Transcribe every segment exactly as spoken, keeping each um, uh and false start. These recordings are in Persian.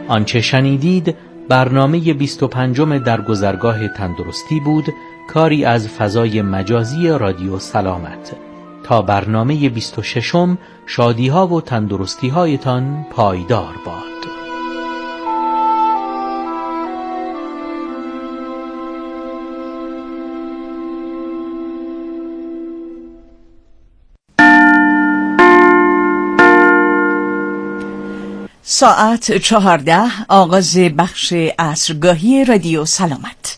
آنچه شنیدید برنامه بیست و پنجم در گذرگاه تندرستی بود، کاری از فضای مجازی رادیو سلامت. تا برنامه بیست و ششم شادی ها و تندرستی هایتان پایدار باد. ساعت چهارده، آغاز بخش عصرگاهی رادیو سلامت.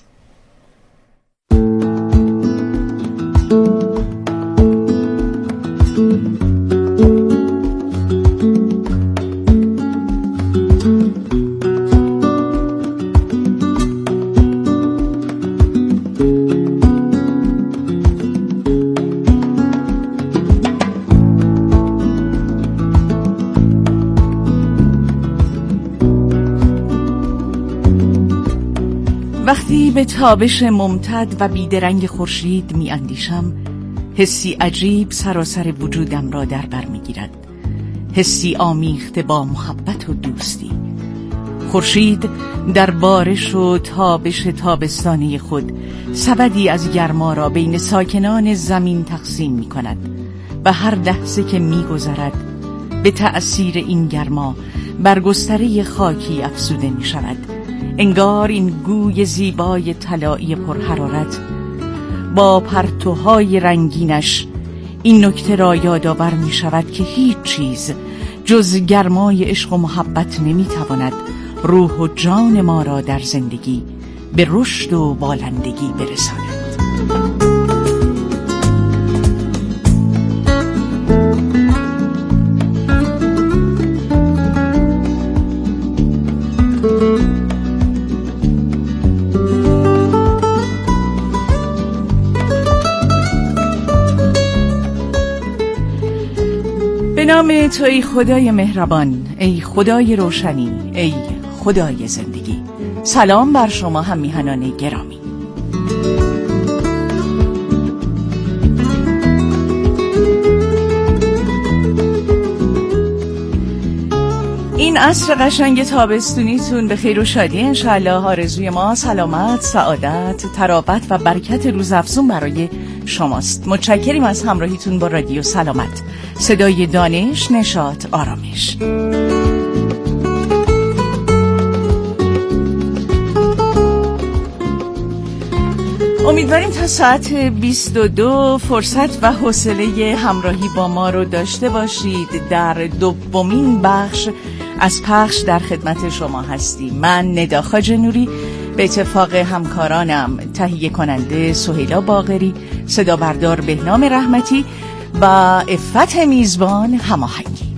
وقتی به تابش ممتد و بیدرنگ خورشید می اندیشم، حسی عجیب سراسر وجودم را در بر می گیرد. حسی آمیخته با محبت و دوستی. خورشید در بارش و تابش تابستانی خود سبدی از گرما را بین ساکنان زمین تقسیم می کند و هر لحظه که می گذرد به تأثیر این گرما بر گستره خاکی افزوده می شود. انگار این گوی زیبای طلایی پرحرارت با پرتوهای رنگینش این نکته را یادآور می شود که هیچ چیز جز گرمای عشق و محبت نمی تواند روح و جان ما را در زندگی به رشد و بالندگی برساند. به نام تو ای خدای مهربان، ای خدای روشنی، ای خدای زندگی. سلام بر شما هم میهنان گرامی. این عصر قشنگ تابستونیتون به خیر و شادی انشالله. آرزوی ما سلامت، سعادت، تراوت و برکت روزافزون برای شماست. متشکریم از همراهیتون با رادیو سلامت، صدای دانش، نشاط، آرامش. امیدواریم تا ساعت بیست و دو فرصت و حوصله همراهی با ما رو داشته باشید. در دومین بخش از پخش در خدمت شما هستیم. من ندا خواجه نوری به اتفاق همکارانم تهیه کننده سهیلا باقری، صدا بردار بهنام رحمتی و عفت میزبان هماهنگی.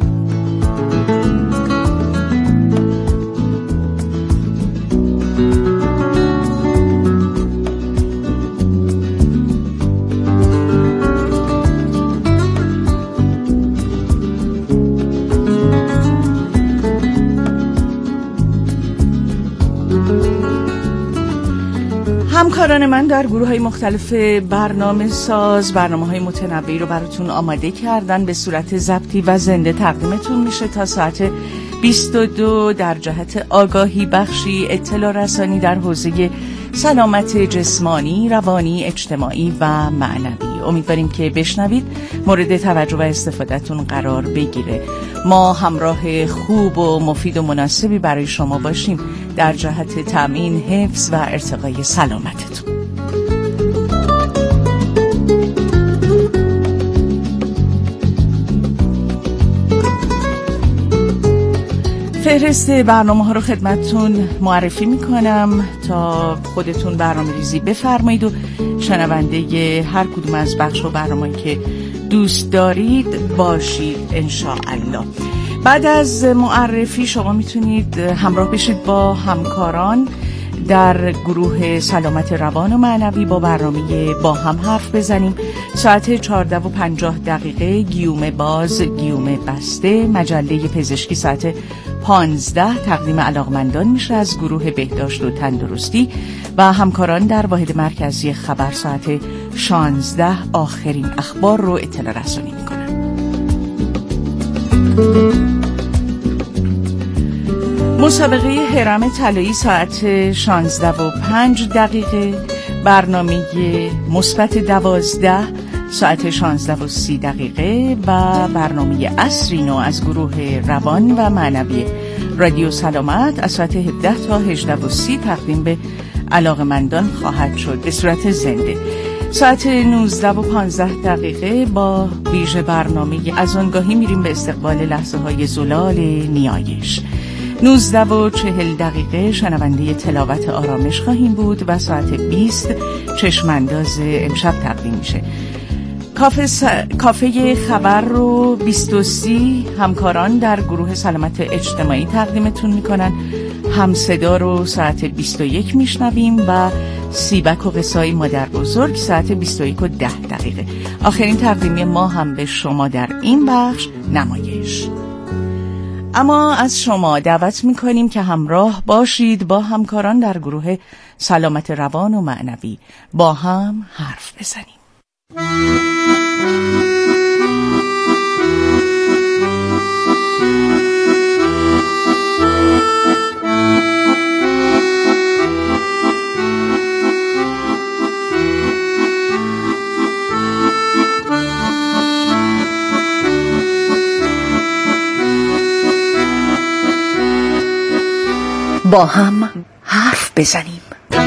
همکاران من در گروه‌های مختلف برنامه ساز برنامه‌های متنوعی رو براتون آماده کردن، به صورت ضبطی و زنده تقدیمتون میشه تا ساعت بیست و دو در جهت آگاهی بخشی، اطلاع رسانی در حوزه سلامت جسمانی، روانی، اجتماعی و معنوی. امیدواریم که بشنوید، مورد توجه و استفادهتون قرار بگیره. ما همراه خوب و مفید و مناسبی برای شما باشیم در جهت تأمین، حفظ و ارتقای سلامتتون. فهرست برنامه ها رو خدمتتون معرفی میکنم تا خودتون برنامه ریزی بفرمایید و شنونده هر کدوم از بخش و برنامه‌ای که دوست دارید باشید انشاءالله. بعد از معرفی شما میتونید همراه بشید با همکاران در گروه سلامت روان و معنوی با برنامه با هم حرف بزنیم. ساعت چهارده و پنجاه دقیقه گیوم باز گیوم بسته، مجله پزشکی ساعت پانزده تقدیم علاقمندان میشه از گروه بهداشت و تندرستی و همکاران در واحد مرکزی خبر ساعت شانزده آخرین اخبار رو اطلاع رسانی میکنن. مسابقه هرم طلایی ساعت شانزده و پنج دقیقه، برنامه مثبت دوازده ساعت شانزده و سی دقیقه و برنامه عصری نو از گروه روان و معنوی رادیو سلامت از ساعت هفده تا هجده و سی تقدیم به علاقه‌مندان خواهد شد به صورت زنده. ساعت نوزده و پانزده دقیقه با ویژه برنامه از آنگاهی میریم به استقبال لحظه های زلال نیایش. نوزده و چهل دقیقه شنونده تلاوت آرامش خواهیم بود و ساعت بیست چشمانداز امشب تقدیم میشه. کافه, س... کافه خبر رو بیست و سی همکاران در گروه سلامت اجتماعی تقدیمتون میکنن. همصدا رو ساعت بیست و یک میشنویم و سیبک و قصای مادر بزرگ ساعت بیست و یک و ده دقیقه. آخرین تقدیمی ما هم به شما در این بخش نمایش. اما از شما دعوت میکنیم که همراه باشید با همکاران در گروه سلامت روان و معنوی با هم حرف بزنیم. با هم حرف بزنیم.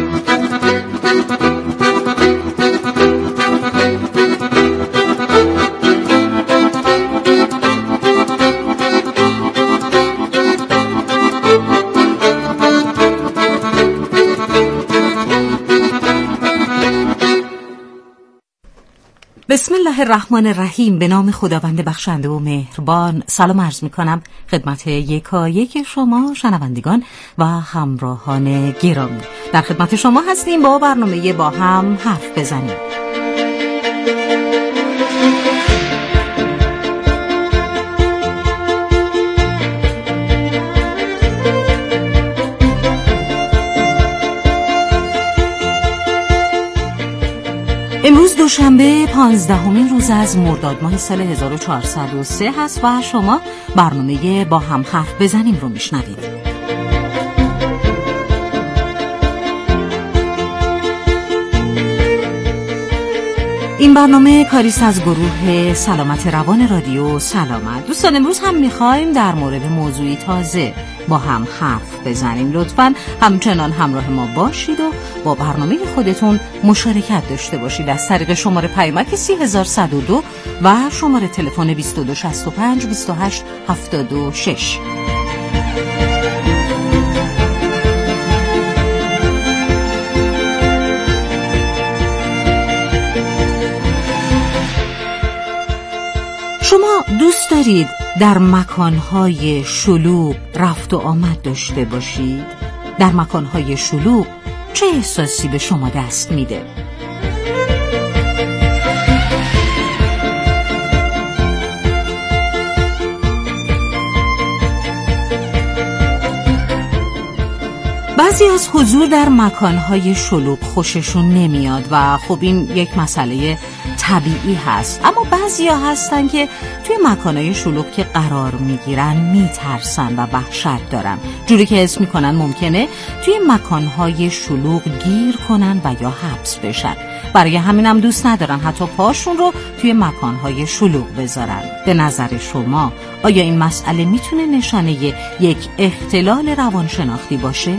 بسم الله الرحمن الرحیم. به نام خداوند بخشنده و مهربان. سلام عرض می کنم خدمت یکایک شما شنوندگان و همراهان گرامی. در خدمت شما هستیم با برنامه با هم حرف بزنیم. امروز دوشنبه پانزدهمین روز از مرداد ماه سال هزار و چهارصد و سه هست و شما برنامه با هم حرف بزنیم رو میشنوید. این برنامه کاریست از گروه سلامت روان رادیو سلامت. دوستان امروز هم میخوایم در مورد موضوعی تازه با هم حرف بزنیم. لطفاً همچنان همراه ما باشید و با برنامه خودتون مشارکت داشته باشید از طریق شماره پیامک سی هزار و صد و دو و شماره تلفن بیست و دو شصت و پنج بیست و هشت هفتاد و شش. شما دوست دارید در مکانهای شلوغ رفت و آمد داشته باشید؟ در مکانهای شلوغ چه احساسی به شما دست میده؟ بعضی از حضور در مکانهای شلوغ خوششون نمیاد و خب این یک مسئله طبیعی هست، اما بعضی ها هستن که توی مکانهای شلوغ که قرار میگیرن میترسن و وحشت دارن، جوری که حس میکنن ممکنه توی مکانهای شلوغ گیر کنن و یا حبس بشن. برای همین هم دوست ندارن حتی پاشون رو توی مکانهای شلوغ بذارن. به نظر شما آیا این مسئله میتونه نشانه یک اختلال روانشناختی باشه؟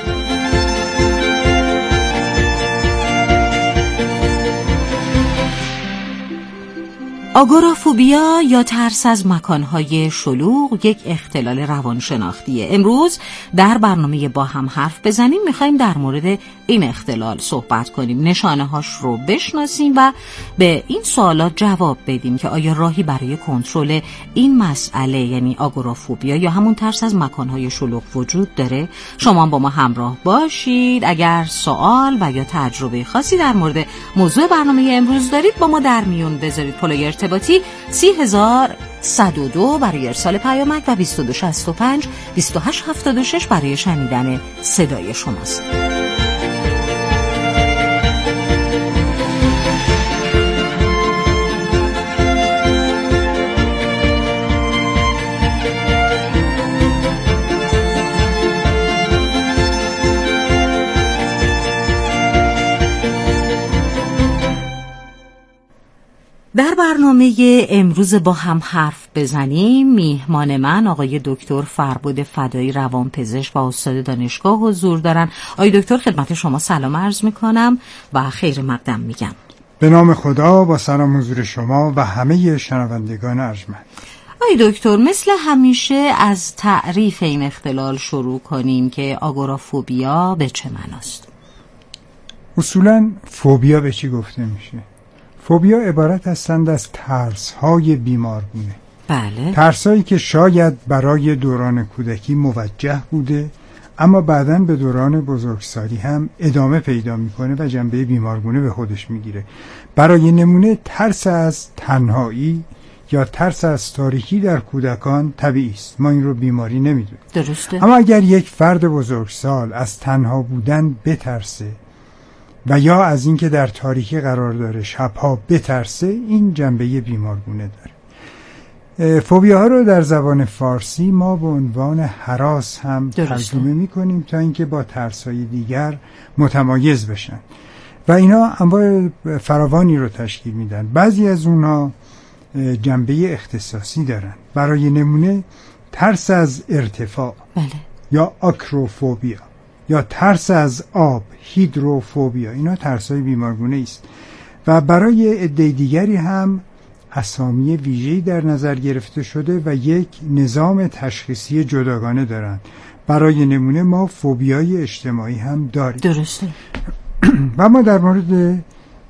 آگورافوبیا یا ترس از مکانهای شلوغ یک اختلال روانشناختیه. امروز در برنامه با هم حرف بزنیم میخوایم در مورد این اختلال صحبت کنیم، نشانه هاش رو بشناسیم و به این سوالات جواب بدیم که آیا راهی برای کنترل این مسئله یعنی آگورافوبیا یا همون ترس از مکانهای شلوغ وجود داره. شما با ما همراه باشید. اگر سوال و یا تجربه خاصی در مورد موضوع برنامه امروز دارید با ما در میون بذارید. پلوی ارتباطی سی هزار و صد و دو برای ارسال پیامک و بیست و دو شصت و پنج بیست و هشت هفتاد و شش برای شنیدن صدای شماست. در برنامه امروز با هم حرف بزنیم میهمان من آقای دکتر فربد فدایی روانپزشک و استاد دانشگاه حضور دارن. آقای دکتر خدمت شما سلام عرض میکنم و خیر مقدم میگم. به نام خدا، با سلام حضور شما و همه شنوندگان ارجمند. آقای دکتر مثل همیشه از تعریف این اختلال شروع کنیم که آگورافوبیا به چه معناست؟ اصولاً فوبیا به چی گفته میشه؟ فوبیا عبارت هستند از ترس‌های بیمارگونه. بله. ترس‌هایی که شاید برای دوران کودکی موجه بوده اما بعداً به دوران بزرگسالی هم ادامه پیدا میکنه و جنبه بیمارگونه به خودش میگیره. برای نمونه ترس از تنهایی یا ترس از تاریکی در کودکان طبیعی است، ما این رو بیماری نمیدونیم. درسته. اما اگر یک فرد بزرگسال از تنها بودن بترسه و یا از اینکه در تاریکی قرار داره شبها بترسه، این جنبه بیمارگونه داره. فوبیاها رو در زبان فارسی ما به عنوان هراس هم ترجمه میکنیم تا اینکه با ترس‌های دیگر متمایز بشن و اینا انواع فراوانی رو تشکیل میدن. بعضی از اونها جنبه اختصاصی دارن. برای نمونه ترس از ارتفاع، بله، یا آکروفوبیا، یا ترس از آب، هیدروفوبیا، اینا ترس‌های بیمارگونه است و برای عده دیگری هم اسامی ویژه‌ای در نظر گرفته شده و یک نظام تشخیصی جداگانه دارند. برای نمونه ما فوبیای اجتماعی هم داریم. درسته. و ما در مورد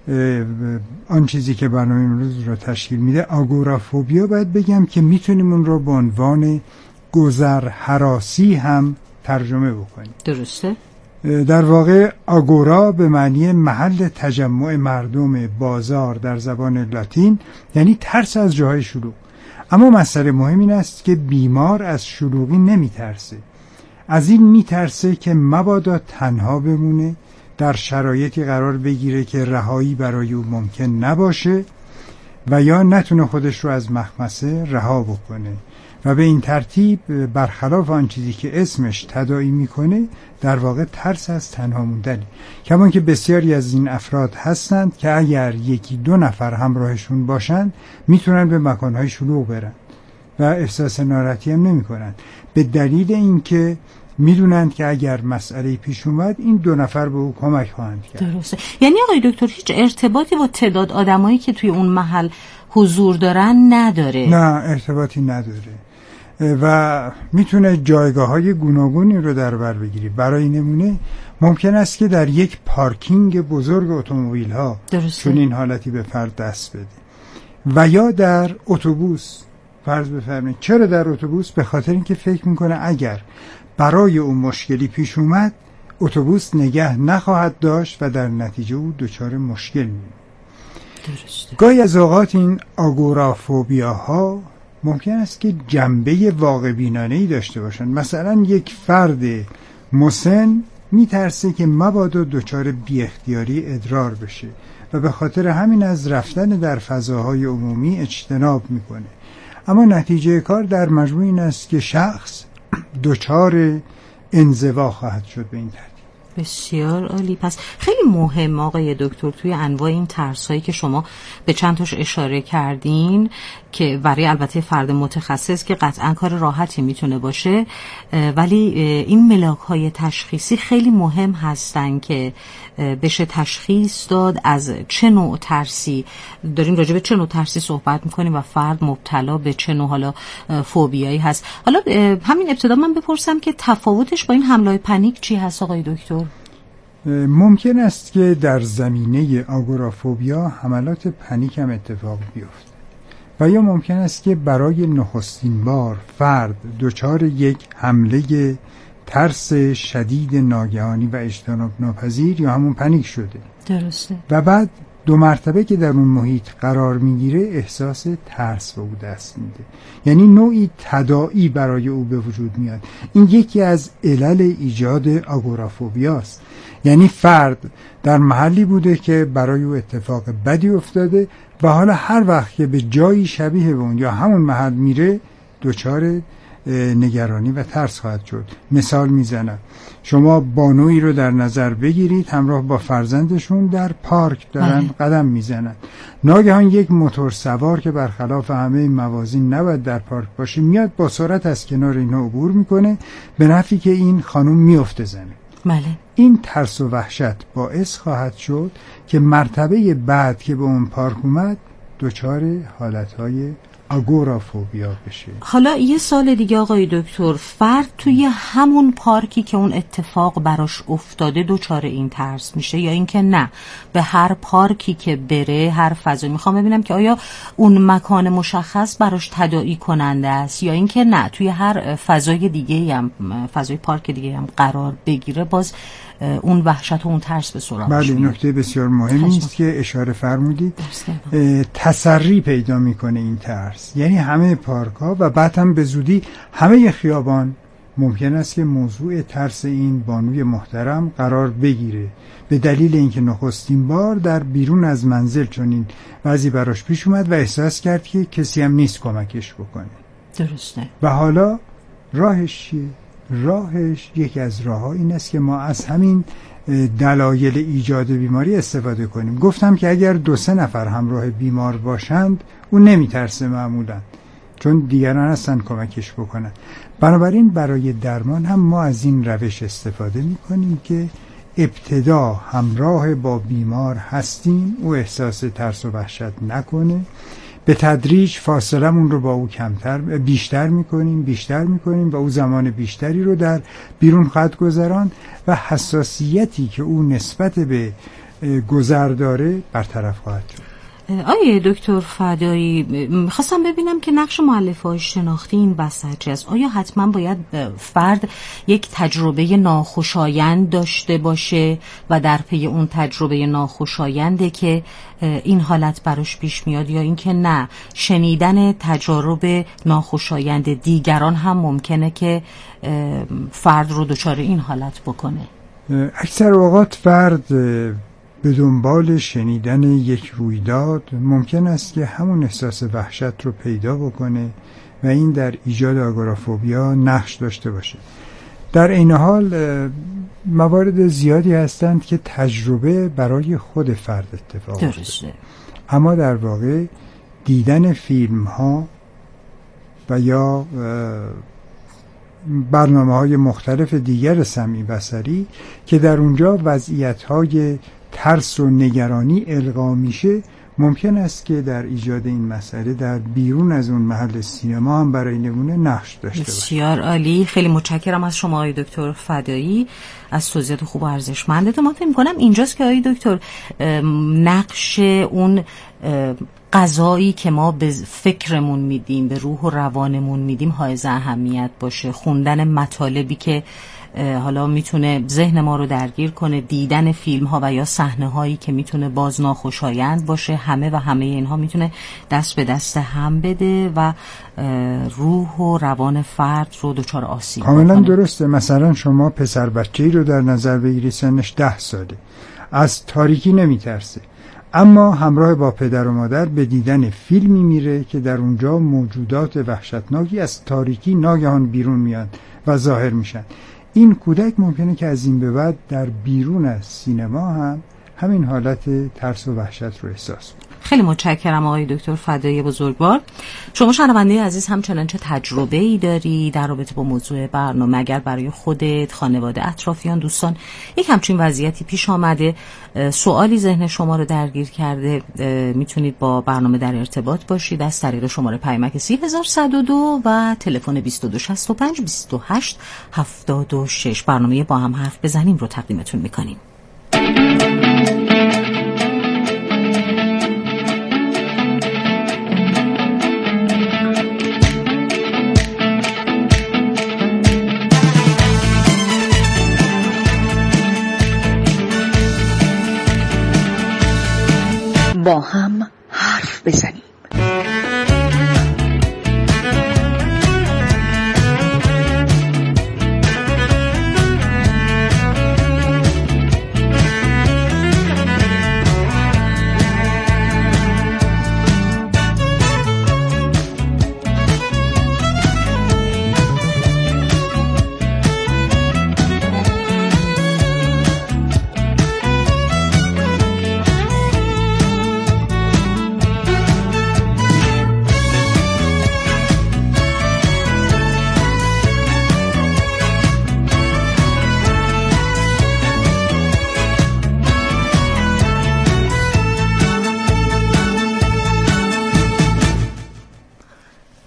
آن چیزی که برنامه امروز رو تشکیل میده، آگورافوبیا، باید بگم که میتونیم اون رو به عنوان گذر هراسی هم ترجمه بکنیم. درسته. در واقع آگورا به معنی محل تجمع مردم، بازار در زبان لاتین، یعنی ترس از جاهای شلوغ. اما مسئله مهم این است که بیمار از شلوغی نمیترسه، از این میترسه که مبادا تنها بمونه، در شرایطی قرار بگیره که رهایی برای او ممکن نباشه و یا نتونه خودش رو از مخمسه رها بکنه و به این ترتیب برخلاف آن چیزی که اسمش تداعی میکنه، در واقع ترس از تنها موندنه. کمان که بسیاری از این افراد هستند که اگر یکی دو نفر همراهشون باشند میتونن به مکانهای شلوغ برن و احساس ناراحتی هم نمی کنن، به دلیل اینکه میدونند که اگر مسئله پیش اومد این دو نفر به او کمک خواهند کرد. درسته. یعنی آقای دکتر هیچ ارتباطی با تعداد آدمایی که توی اون محل حضور دارن نداره؟ نه، ارتباطی نداره و میتونه جایگاه های گوناگونی رو در بر بگیری. برای نمونه ممکن است که در یک پارکینگ بزرگ اتومبیل ها چون این حالتی به فرد دست بده و یا در اتوبوس. فرض بفرمایید چرا در اتوبوس؟ به خاطر اینکه فکر میکنه اگر برای اون مشکلی پیش اومد اتوبوس نگه نخواهد داشت و در نتیجه او دچار مشکل میشه. درسته. گاهی از اوقات این آگورافوبیاها ممکن است که جنبه واقع بینانه‌ای داشته باشند. مثلا یک فرد مسن میترسه که مبادا دچار بی اختیاری ادرار بشه و به خاطر همین از رفتن در فضاهای عمومی اجتناب میکنه. اما نتیجه کار در مجموع این است که شخص دچار انزوا خواهد شد به این ترتیب. بسیار عالی. پس خیلی مهم آقای دکتر توی انواع این ترسایی که شما به چند تاش اشاره کردین که برای البته فرد متخصص که قطعا کار راحتی میتونه باشه، ولی این ملاک‌های تشخیصی خیلی مهم هستن که بشه تشخیص داد از چه نوع ترسی داریم، راجع به چه نوع ترسی صحبت میکنیم و فرد مبتلا به چه نوع حالا فوبیایی هست. حالا همین ابتدا من بپرسم که تفاوتش با این حمله‌های پنیک چی هست آقای دکتر؟ ممکن است که در زمینه آگورافوبیا حملات پنیک هم اتفاق بیفته و یا ممکن است که برای نخستین بار فرد دچار یک حمله ترس شدید ناگهانی و اجتناب ناپذیر یا همون پنیک شده. درسته. و بعد دو مرتبه که در اون محیط قرار میگیره احساس ترس به او دست میده، یعنی نوعی تداعی برای او به وجود میاد. این یکی از علل ایجاد آگورافوبیاست. یعنی فرد در محلی بوده که برای او اتفاق بدی افتاده و حالا هر وقت که به جایی شبیه به اون یا همون محل میره دچار نگرانی و ترس خواهد شد. مثال میزنم، شما بانویی رو در نظر بگیرید همراه با فرزندشون در پارک دارن قدم میزنن. ناگهان یک موتور سوار که برخلاف همه این موازین نباید در پارک باشه میاد با سرعت از کنار اینها عبور میکنه، به نفعی که این خانم میفته زمین. بله. این ترس و وحشت باعث خواهد شد که مرتبه بعد که به اون پارک اومد دچار حالتهای آگورافوبیا بشه. حالا یه سال دیگه آقای دکتر، فرد توی همون پارکی که اون اتفاق براش افتاده دچار این ترس میشه یا اینکه نه به هر پارکی که بره، هر فضایی، میخوام ببینم که آیا اون مکان مشخص براش تداعی کننده است یا اینکه نه توی هر فضای دیگه هم، فضای پارک دیگه هم قرار بگیره باز اون وحشت و اون ترس به سراغش میاد. بله، نکته بسیار مهمی است که اشاره فرمودید. تسری پیدا میکنه این ترس، یعنی همه پارک ها و بعد هم به زودی همه خیابان ممکن است که موضوع ترس این بانوی محترم قرار بگیره، به دلیل اینکه نخستین بار در بیرون از منزل چنین وضعی براش پیش اومد و احساس کرد که کسی هم نیست کمکش بکنه. درسته. و حالا راهش چیه؟ راهش یکی از راه‌ها این است که ما از همین دلایل ایجاد بیماری استفاده کنیم. گفتم که اگر دو سه نفر همراه بیمار باشند اون نمیترسه معمولا، چون دیگران هستن کمکش بکنن. بنابراین برای درمان هم ما از این روش استفاده میکنیم که ابتدا همراه با بیمار هستیم، او احساس ترس و وحشت نکنه، به تدریج فاصلمون رو با او کمتر بیشتر میکنیم بیشتر میکنیم و او زمان بیشتری رو در بیرون خواهد گذران و حساسیتی که او نسبت به گذر داره برطرف خواهد شد. آیه دکتر فدایی، میخواستم ببینم که نقش مؤلفه‌های شناختی این وسط چه است؟ آیا حتما باید فرد یک تجربه ناخوشایند داشته باشه و در پی اون تجربه ناخوشاینده که این حالت براش پیش میاد، یا اینکه نه شنیدن تجارب ناخوشایند دیگران هم ممکنه که فرد رو دچار این حالت بکنه؟ اکثر اوقات فرد به دنبال شنیدن یک رویداد ممکن است که همون احساس وحشت رو پیدا بکنه و این در ایجاد آگورافوبیا نقش داشته باشه. در این حال موارد زیادی هستند که تجربه برای خود فرد اتفاق افتاده، اما در واقع دیدن فیلم ها و یا برنامه های مختلف دیگر سمعی بصری که در اونجا وضعیت های ترس و نگرانی القا میشه، ممکن است که در ایجاد این مسئله در بیرون از اون محل سینما هم برای نمونه نقش داشته باشه. بسیار عالی، خیلی متشکرم از شما آقای دکتر فدایی از توضیحات خوب و ارزشمندتون. من فکر می‌کنم اینجاست که آقای دکتر نقش اون غذایی که ما به فکرمون میدیم، به روح و روانمون میدیم حائز اهمیت باشه. خوندن مطالبی که حالا میتونه ذهن ما رو درگیر کنه، دیدن فیلم ها و یا صحنه هایی که میتونه باز ناخوشایند باشه، همه و همه اینها میتونه دست به دست هم بده و روح و روان فرد رو دچار آسیب کنه. کاملا درسته. مثلا شما پسر بچه‌ای رو در نظر بگیری، سنش ده ساله، از تاریکی نمیترسه، اما همراه با پدر و مادر به دیدن فیلمی میره که در اونجا موجودات وحشتناکی از تاریکی ناگهان بیرون میاد و ظاهر میشن. این کودک ممکنه که از این به بعد در بیرون از سینما هم همین حالت ترس و وحشت رو احساس کنه. خیلی متشکرم آقای دکتر فدایی بزرگوار. شما شنونده عزیز همچنان چه تجربه‌ای داری در رابطه با موضوع برنامه؟ اگر برای خودت، خانواده، اطرافیان، دوستان یک همچین وضعیتی پیش آمده، سوالی ذهن شما رو درگیر کرده، میتونید با برنامه در ارتباط باشید از طریق شماره پیامک سی هزار و صد و دو و تلفن بیست و دو شصت و پنج بیست و هشت هفتاد و شش. برنامه با هم حرف بزنیم رو تقدیمتون میکنیم. با هم حرف بزنیم.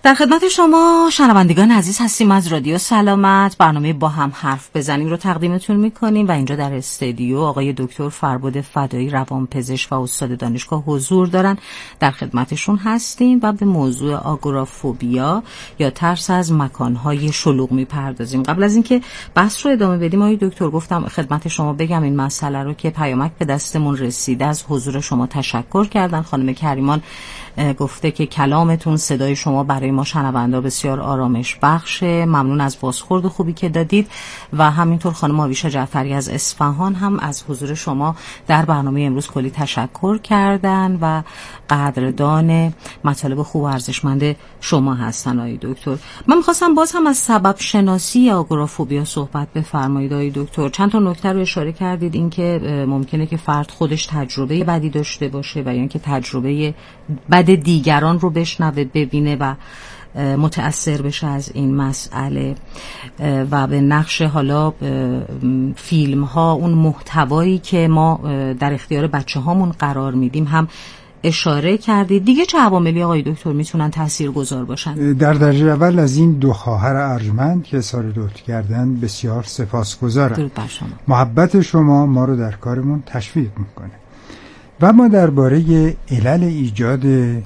در خدمت شما شنوندگان عزیز هستیم از رادیو سلامت. برنامه با هم حرف بزنیم رو تقدیمتون میکنیم و اینجا در استودیو آقای دکتر فربد فدایی روانپزشک و استاد دانشگاه حضور دارن. در خدمتشون هستیم و به موضوع آگورافوبیا یا ترس از مکانهای شلوغ میپردازیم. قبل از اینکه بحث رو ادامه بدیم آقای دکتر گفتم خدمت شما بگم این مسئله رو که پیامک به دستمون رسیده. از حضور شما تشکر کردن. خانم کریمان گفته که کلامتون، صدای شما برای ما شنوندا بسیار آرامش بخشه. ممنون از بازخورد خوبی که دادید. و همینطور خانم آویشا جعفری از اصفهان هم از حضور شما در برنامه امروز کلی تشکر کردن و قدردان مطالب خوب و ارزشمند شما هستن آقای دکتر. من می‌خواستم باز هم از سبب شناسی آگورافوبیا صحبت بفرمایید آقای دکتر. چند تا نکته رو اشاره کردید، این که ممکنه که فرد خودش تجربه بدی داشته باشه و یا اینکه تجربه بد دیگران رو بشنوه، ببینه و متأثر بشه از این مسئله و به نقش حالا فیلم ها، اون محتوایی که ما در اختیار بچه هامون قرار میدیم هم اشاره کردید. دیگه چه عواملی آقای دکتر میتونن تاثیرگذار باشن؟ در درجه اول از این دو خواهر ارجمند که اظهار لطف کردن بسیار سپاسگزارم. درود بر شما. محبت شما ما رو در کارمون تشویق میکنه. و ما درباره علل ایجاد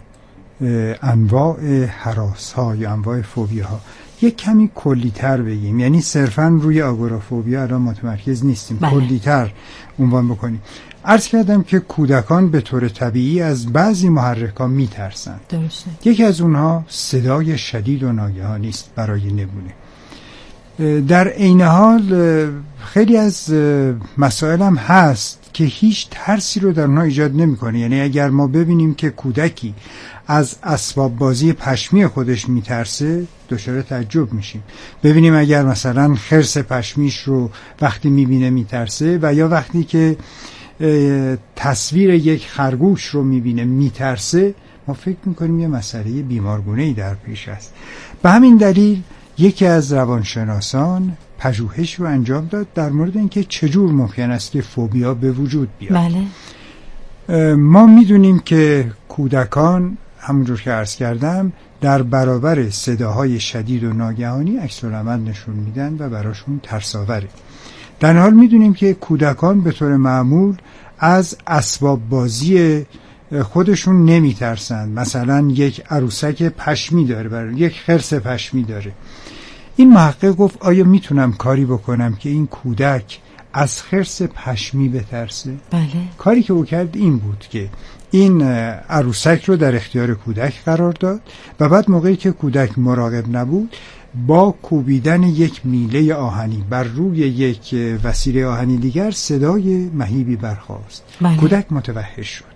انواع هراس ها یا انواع فوبیا ها یک کمی کلی‌تر بگیم، یعنی صرفاً روی آگورافوبیا الان متمرکز نیستیم، کلی‌تر عنوان بکنیم. عرض کردم که کودکان به طور طبیعی از بعضی محرک‌ها میترسند. درسته. یکی از اونها صدای شدید و ناگهانی است برای نمونه. در عین حال خیلی از مسائل هم هست که هیچ ترسی رو در اونها ایجاد نمی‌کنه. یعنی اگر ما ببینیم که کودکی از اسباب بازی پشمی خودش میترسه، دچار تعجب میشیم. ببینیم اگر مثلا خرس پشمیش رو وقتی میبینه میترسه و یا وقتی که تصویر یک خرگوش رو میبینه میترسه، ما فکر میکنیم یه مسئله بیمارگونه‌ای در پیش است. به همین دلیل یکی از روانشناسان پژوهش رو انجام داد در مورد اینکه چجور ممکن است که فوبیا به وجود بیاد. بله. ما میدونیم که کودکان همونجور که عرض کردم در برابر صداهای شدید و ناگهانی عکس‌العمل نشون میدن و براشون ترساوره. در حال میدونیم که کودکان به طور معمول از اسباب بازی خودشون نمیترسند. مثلا یک عروسک پشمی داره، برای یک خرس پشمی داره. این محقق گفت آیا میتونم کاری بکنم که این کودک از خرس پشمی بترسه؟ بله. کاری که او کرد این بود که این عروسک رو در اختیار کودک قرار داد و بعد موقعی که کودک مراقب نبود با کوبیدن یک میله آهنی بر روی یک وسیله آهنی دیگر صدای مهیبی برخاست. بله. کودک متوحش شد.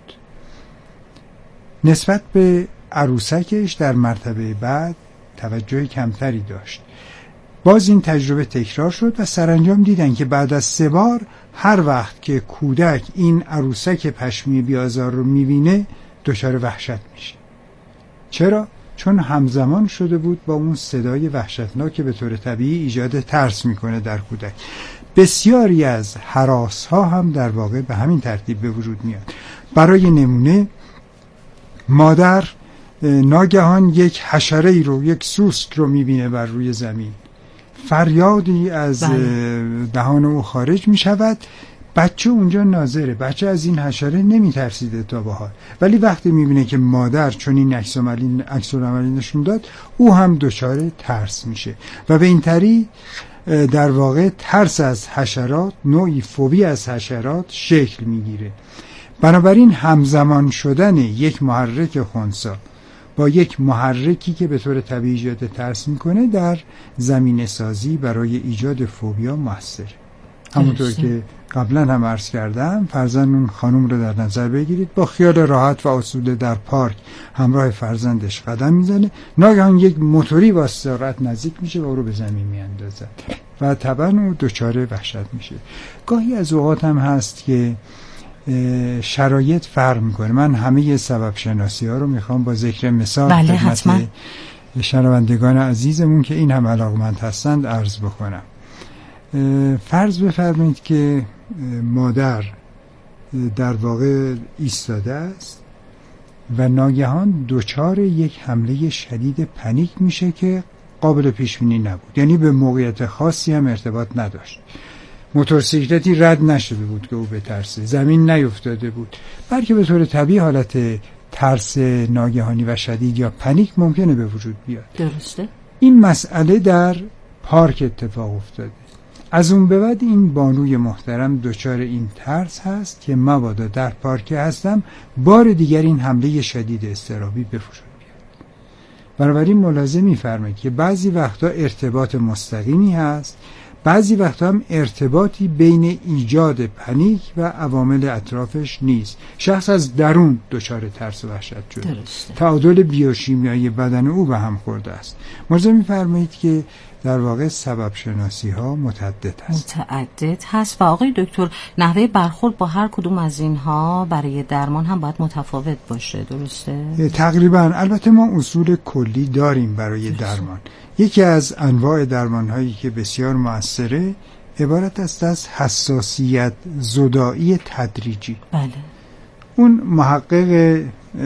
نسبت به عروسکش در مرتبه بعد توجه کمتری داشت. باز این تجربه تکرار شد و سرانجام دیدن که بعد از سه بار هر وقت که کودک این عروسک پشمی بیازار رو میبینه دچار وحشت میشه. چرا؟ چون همزمان شده بود با اون صدای وحشتناک که به طور طبیعی ایجاد ترس میکنه در کودک. بسیاری از هراس ها هم در واقع به همین ترتیب به وجود میاد. برای نمونه مادر ناگهان یک حشره ای رو، یک سوسک رو میبینه بر روی زمین، فریادی از دهان او خارج میشود. بچه اونجا ناظره، بچه از این حشره نمیترسیده تا به حال، ولی وقتی میبینه که مادر چون این عکس العملی نشون داد، او هم دچار ترس میشه و به این طریق در واقع ترس از حشرات، نوعی فوبی از حشرات شکل میگیره. بنابراین همزمان شدن یک محرک خنثی با یک محرکی که به طور طبیعی ایجاد ترس میکنه در زمینه سازی برای ایجاد فوبیا موثره. همونطور که قبلا هم عرض کردم، فرزند اون خانم رو در نظر بگیرید، با خیال راحت و آسوده در پارک همراه فرزندش قدم میزنه، ناگهان یک موتوری با سرعت نزدیک میشه و او رو به زمین میاندازه و طبعا او دچار وحشت میشه. گاهی از اوقات هم هست که شرایط فرق میکنه. من همه سبب شناسی ها رو میخوام با ذکر مثال بله حتما شنوندگان عزیزمون که این هم علاقمند هستند عرض بکنم. فرض بفرمایید که مادر در واقع ایستاده است و ناگهان دچار یک حمله شدید پنیک میشه که قابل پیش بینی نبود، یعنی به موقعیت خاصی هم ارتباط نداشت. موتورسیکلتی رد نشده بود که او بترسه، زمین نیفتاده بود، بلکه به طور طبیعی حالت ترس ناگهانی و شدید یا پنیک ممکنه به وجود بیاد. درسته؟ این مسئله در پارک اتفاق افتاده. از اون به بعد این بانوی محترم دچار این ترس هست که مبادا در پارک هستم بار دیگر این حمله شدید اضطرابی به وجود بیاد. بنابراین ملاحظه می‌فرمایید که بعضی وقتا ارتباط مستقیمی هست، بعضی وقتا هم ارتباطی بین ایجاد پنیک و عوامل اطرافش نیست. شخص از درون دچار ترس و وحشت شده. درسته. تعادل بیوشیمیایی بدن او به هم خورده است. ملاحظه می‌فرمایید که در واقع سبب شناسی ها متعدد هست. متعدد هست و آقای دکتر نحوه برخورد با هر کدوم از اینها برای درمان هم باید متفاوت باشه، درسته؟ تقریبا. البته ما اصول کلی داریم برای درست. درمان. یکی از انواع درمان هایی که بسیار مؤثره عبارت است از حساسیت زدایی تدریجی. بله. اون محقق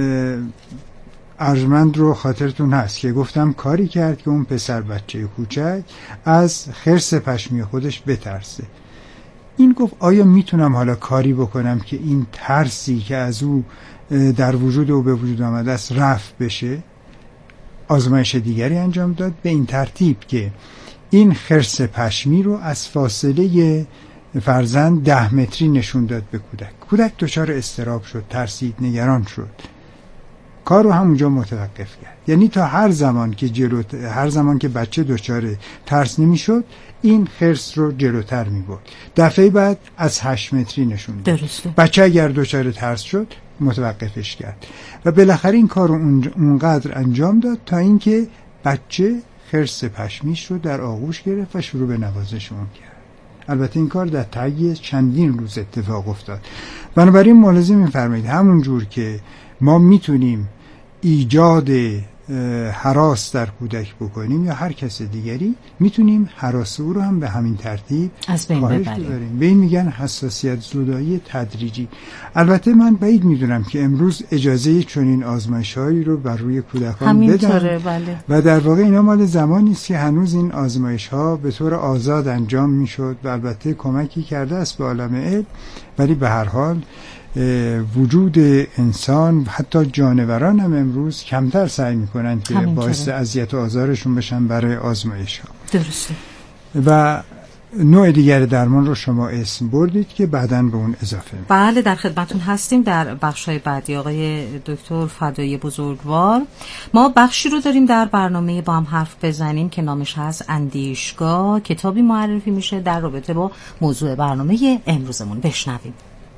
ارجمند رو خاطرتون هست که گفتم کاری کرد که اون پسر بچه کوچک از خرس پشمی خودش بترسه. این گفت آیا میتونم حالا کاری بکنم که این ترسی که از او در وجود او به وجود آمده است رفع بشه؟ آزمایش دیگری انجام داد به این ترتیب که این خرس پشمی رو از فاصله فرزند ده متری نشون داد به کودک. کودک دچار اضطراب شد، ترسید، نگران شد. کار رو همونجا متوقف کرد. یعنی تا هر زمان که جلو هر زمان که بچه دچار ترس نمیشد این خرس رو جلوتر میبرد. دفعه بعد از هشت متری نشون داد. درسته. بچه اگر دچار ترس شد متوقفش کرد و بالاخره این کار رو اونقدر انجام داد تا اینکه بچه خرس پشمیش رو در آغوش گرفت و شروع به نوازش اون کرد. البته این کار در طی چندین روز اتفاق افتاد. بنابراین ملاحظه می‌فرمایید همون جور که ما میتونیم ایجاد هراس در کودک بکنیم یا هر کس دیگری، میتونیم هراس او رو هم به همین ترتیب از بین ببریم. به این میگن حساسیت زدایی تدریجی. البته من بعید میدونم که امروز اجازه چنین آزمایش‌هایی رو بر روی کودکان بدن. بله. و در واقع اینا مال زمانی است که هنوز این آزمایش‌ها به طور آزاد انجام میشد و البته کمکی کرده است به عالم علم، ولی به هر حال وجود انسان حتی جانوران هم امروز کمتر سعی میکنن که باعث اذیت و آزارشون بشن برای آزمایش ها. درسته. و نوع دیگر درمان رو شما اسم بردید که بعداً به اون اضافه می‌کنم. بله در خدمتون هستیم. در بخش‌های بعدی آقای دکتر فدایی بزرگوار ما بخشی رو داریم در برنامه با هم حرف بزنیم که نامش هست اندیشگاه. کتابی معرفی میشه در رابطه با موضوع برنامه امروزمون. بشنویم.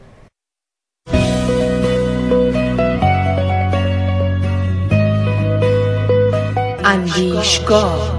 اندیشگاه.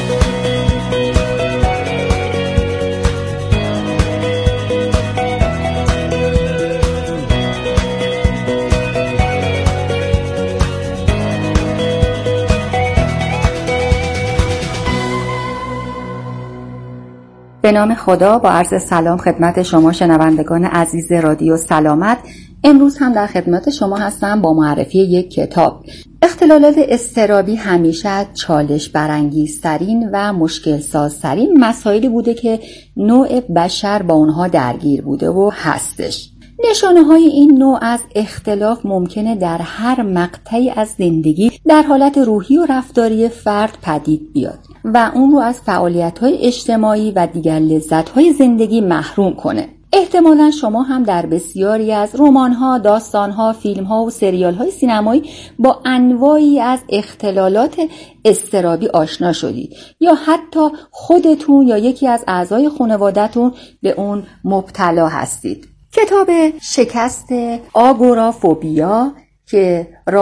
به نام خدا، با عرض سلام خدمت شما شنوندگان عزیز رادیو سلامت. امروز هم در خدمت شما هستم با معرفی یک کتاب. اختلالات اضطرابی همیشه چالش برانگیزترین و مشکل سازترین مسائلی بوده که نوع بشر با اونها درگیر بوده و هستش. نشانه های این نوع از اختلاف ممکنه در هر مقطعی از زندگی در حالت روحی و رفتاری فرد پدید بیاد و اون رو از فعالیت‌های اجتماعی و دیگر لذت‌های زندگی محروم کنه. احتمالاً شما هم در بسیاری از رمان‌ها، داستان‌ها، فیلم‌ها و سریال‌های سینمایی با انواعی از اختلالات اضطرابی آشنا شدید یا حتی خودتون یا یکی از اعضای خانواده‌تون به اون مبتلا هستید. کتاب شکست آگورافوبیا که